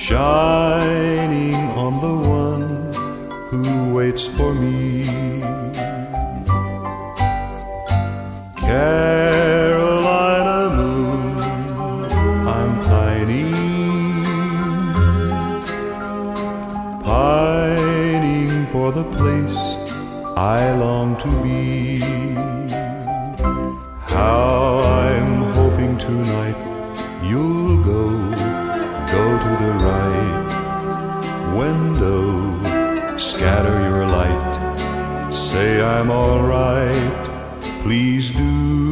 shining on the one who waits for me. Carolina moon, I'm pining for the place I long to be. How I'm hoping tonight you'll go to the right window, scatter your light, say I'm all right, please do.